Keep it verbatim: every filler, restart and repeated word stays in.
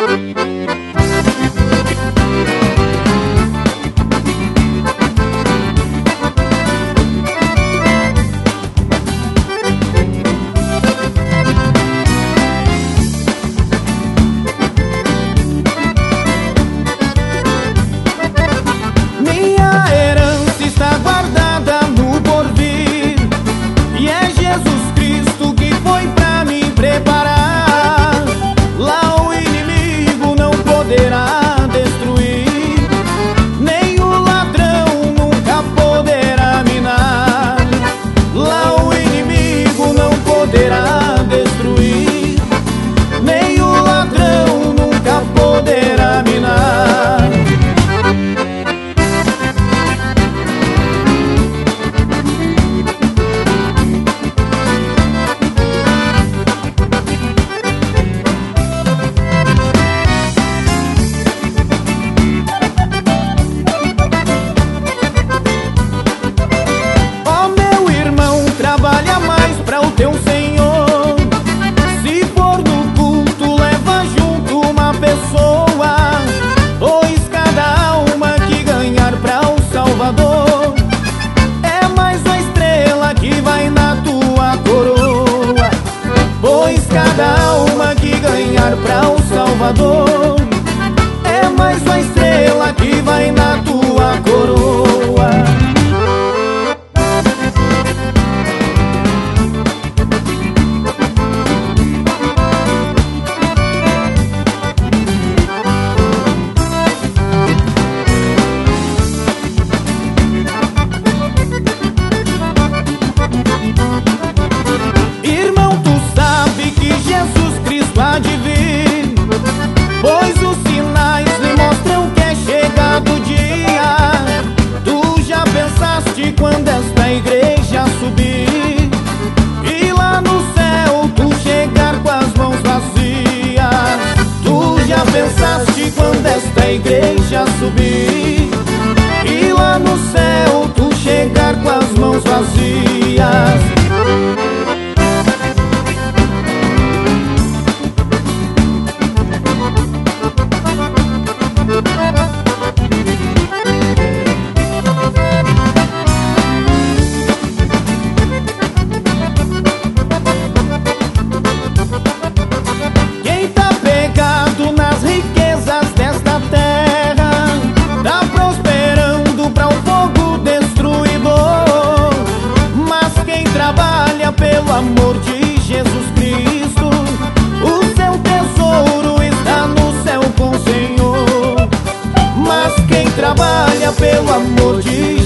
Poderá destruir, nem o ladrão nunca poderá minar. Ó, meu irmão, trabalha mais para o teu Senhor. Pois cada alma que ganhar pra o Salvador é mais uma estrela que vai na tua coroa. Pois cada alma que ganhar pra o Salvador é mais uma estrela que vai na tua coroa. Há de vir, pois os sinais lhe mostram que é chegado o dia. Tu já pensaste quando esta igreja subir e lá no céu tu chegar com as mãos vazias? Tu já pensaste quando esta igreja subir e lá no céu tu chegar com as mãos vazias? Quem tá pegado nas riquezas desta terra tá prosperando para o fogo destruidor. Mas quem trabalha pelo amor de Jesus Cristo, o seu tesouro está no céu com o Senhor. Mas quem trabalha pelo amor de